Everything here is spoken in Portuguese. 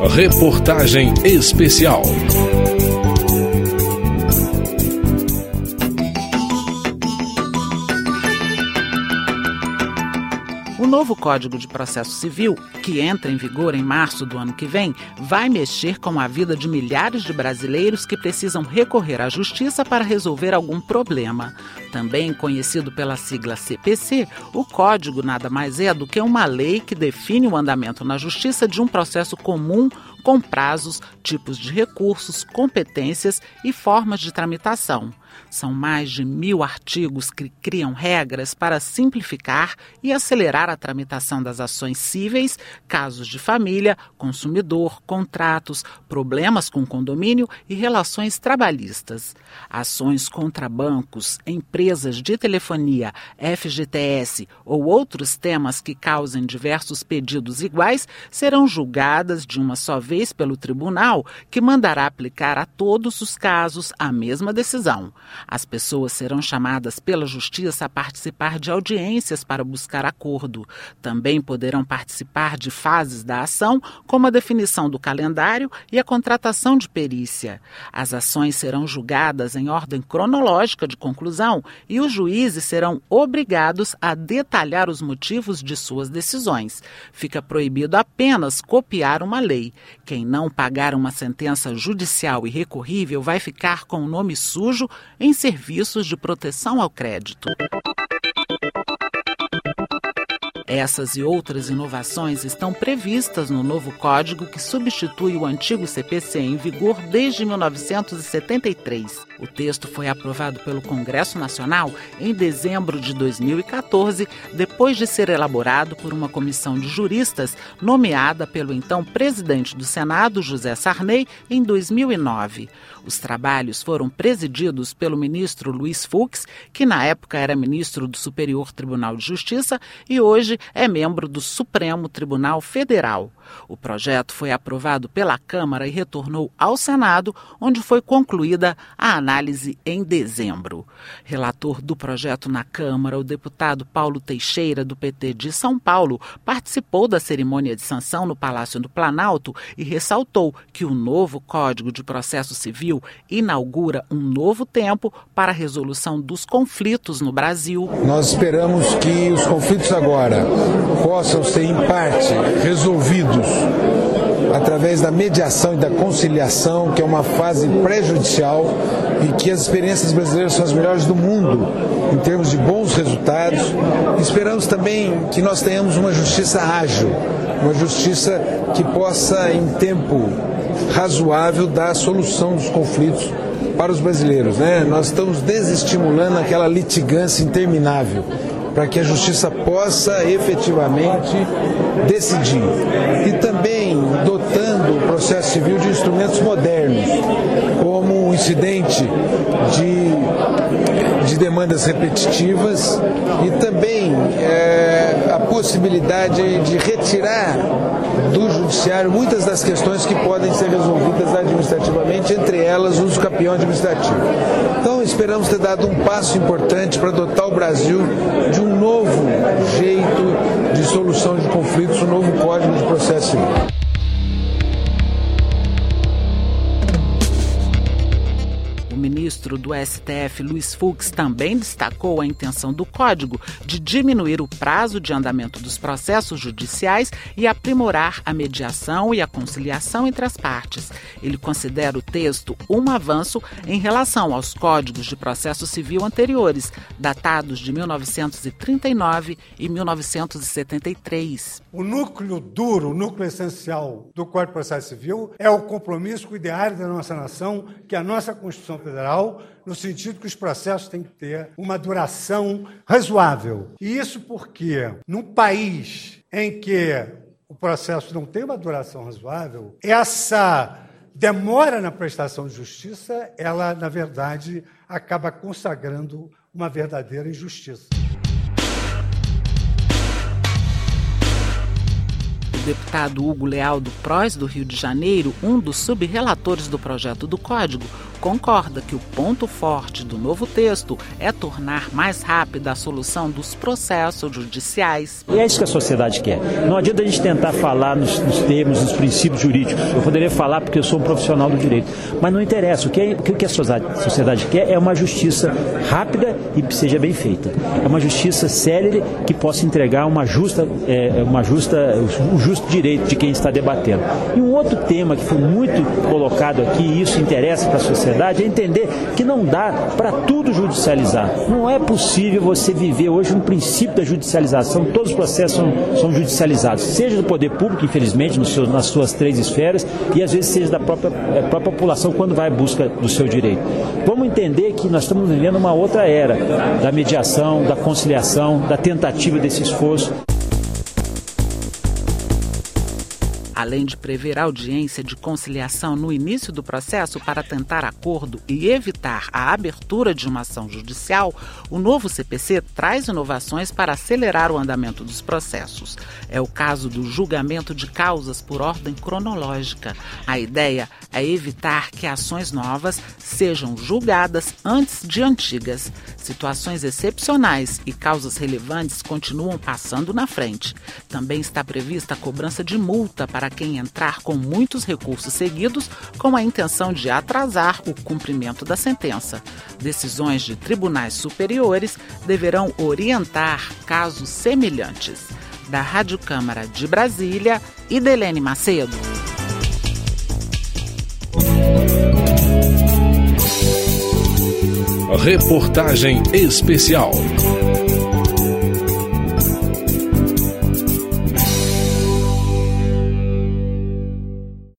Reportagem especial. O novo Código de Processo Civil, que entra em vigor em março do ano que vem, vai mexer com a vida de milhares de brasileiros que precisam recorrer à justiça para resolver algum problema. Também conhecido pela sigla CPC, o Código nada mais é do que uma lei que define o andamento na justiça de um processo comum com prazos, tipos de recursos, competências e formas de tramitação. São mais de 1.000 artigos que criam regras para simplificar e acelerar a tramitação das ações cíveis, casos de família, consumidor, contratos, problemas com condomínio e relações trabalhistas. Ações contra bancos, empresas de telefonia, FGTS ou outros temas que causem diversos pedidos iguais serão julgadas de uma só vez pelo tribunal, que mandará aplicar a todos os casos a mesma decisão. As pessoas serão chamadas pela Justiça a participar de audiências para buscar acordo. Também poderão participar de fases da ação, como a definição do calendário e a contratação de perícia. As ações serão julgadas em ordem cronológica de conclusão e os juízes serão obrigados a detalhar os motivos de suas decisões. Fica proibido apenas copiar uma lei. Quem não pagar uma sentença judicial irrecorrível vai ficar com o nome sujo em serviços de proteção ao crédito. Essas e outras inovações estão previstas no novo código que substitui o antigo CPC em vigor desde 1973. O texto foi aprovado pelo Congresso Nacional em dezembro de 2014, depois de ser elaborado por uma comissão de juristas nomeada pelo então presidente do Senado, José Sarney, em 2009. Os trabalhos foram presididos pelo ministro Luiz Fux, que na época era ministro do Superior Tribunal de Justiça e hoje é membro do Supremo Tribunal Federal. O projeto foi aprovado pela Câmara e retornou ao Senado, onde foi concluída a análise em dezembro. Relator do projeto na Câmara, o deputado Paulo Teixeira, do PT de São Paulo, participou da cerimônia de sanção no Palácio do Planalto e ressaltou que o novo Código de Processo Civil inaugura um novo tempo para a resolução dos conflitos no Brasil. Nós esperamos que os conflitos agora possam ser, em parte, resolvidos através da mediação e da conciliação, que é uma fase pré-judicial e que as experiências brasileiras são as melhores do mundo em termos de bons resultados. Esperamos também que nós tenhamos uma justiça ágil, uma justiça que possa, em tempo razoável, dar a solução dos conflitos para os brasileiros, né? Nós estamos desestimulando aquela litigância interminável, para que a justiça possa efetivamente decidir. E também dotando o processo civil de instrumentos modernos, como o incidente de demandas repetitivas e também a possibilidade de retirar do judiciário muitas das questões que podem ser resolvidas administrativamente, entre elas o uso capião administrativo. Então esperamos ter dado um passo importante para dotar o Brasil de um novo jeito de solução de conflitos, um novo Código de Processo Civil. O ministro do STF, Luiz Fux, também destacou a intenção do Código de diminuir o prazo de andamento dos processos judiciais e aprimorar a mediação e a conciliação entre as partes. Ele considera o texto um avanço em relação aos códigos de processo civil anteriores, datados de 1939 e 1973. O núcleo duro, o núcleo essencial do Código de Processo Civil é o compromisso com o ideário da nossa nação, que é a nossa Constituição Federal, no sentido que os processos têm que ter uma duração razoável. E isso porque, num país em que o processo não tem uma duração razoável, essa demora na prestação de justiça, ela, na verdade, acaba consagrando uma verdadeira injustiça. O deputado Hugo Leal, do PROS do Rio de Janeiro, um dos subrelatores do projeto do Código, concorda que o ponto forte do novo texto é tornar mais rápida a solução dos processos judiciais. E é isso que a sociedade quer. Não adianta a gente tentar falar nos termos, nos princípios jurídicos. Eu poderia falar porque eu sou um profissional do direito. Mas não interessa. O que a sociedade quer é uma justiça rápida e que seja bem feita. É uma justiça célere que possa entregar um justo direito de quem está debatendo. E um outro tema que foi muito colocado aqui, e isso interessa para a sociedade, é entender que não dá para tudo judicializar. Não é possível você viver hoje um princípio da judicialização. Todos os processos são judicializados, seja do poder público, infelizmente, nas suas 3 esferas, e às vezes seja da própria população quando vai à busca do seu direito. Vamos entender que nós estamos vivendo uma outra era da mediação, da conciliação, da tentativa desse esforço. Além de prever audiência de conciliação no início do processo para tentar acordo e evitar a abertura de uma ação judicial, o novo CPC traz inovações para acelerar o andamento dos processos. É o caso do julgamento de causas por ordem cronológica. A ideia é evitar que ações novas sejam julgadas antes de antigas. Situações excepcionais e causas relevantes continuam passando na frente. Também está prevista a cobrança de multa para quem entrar com muitos recursos seguidos com a intenção de atrasar o cumprimento da sentença. Decisões de tribunais superiores deverão orientar casos semelhantes. Da Rádio Câmara de Brasília, Idelene Macedo. Reportagem especial.